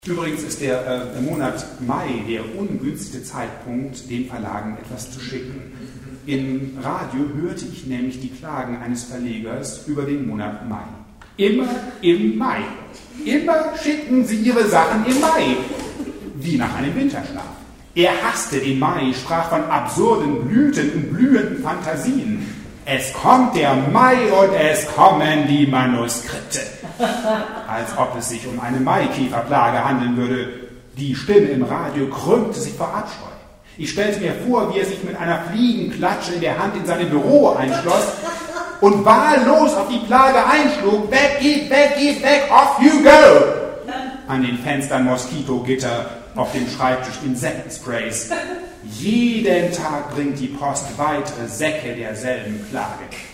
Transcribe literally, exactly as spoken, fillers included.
Übrigens ist der äh, Monat Mai der ungünstigste Zeitpunkt, den Verlagen etwas zu schicken. Im Radio hörte ich nämlich die Klagen eines Verlegers über den Monat Mai. Immer im Mai. Immer schicken sie ihre Sachen im Mai. Wie nach einem Winterschlaf. Er hasste den Mai, sprach von absurden Blüten und blühenden Fantasien. Es kommt der Mai und es kommen die Manuskripte. Als ob es sich um eine Maikäferplage handeln würde. Die Stimme im Radio krümmte sich vor Abscheu. Ich stellte mir vor, wie er sich mit einer Fliegenklatsche in der Hand in seinem Büro einschloss und wahllos auf die Plage einschlug. Weg, geht, weg, geht, weg, off you go! An den Fenstern Moskitogitter, auf dem Schreibtisch Insektensprays. Jeden Tag bringt die Post weitere Säcke derselben Plage.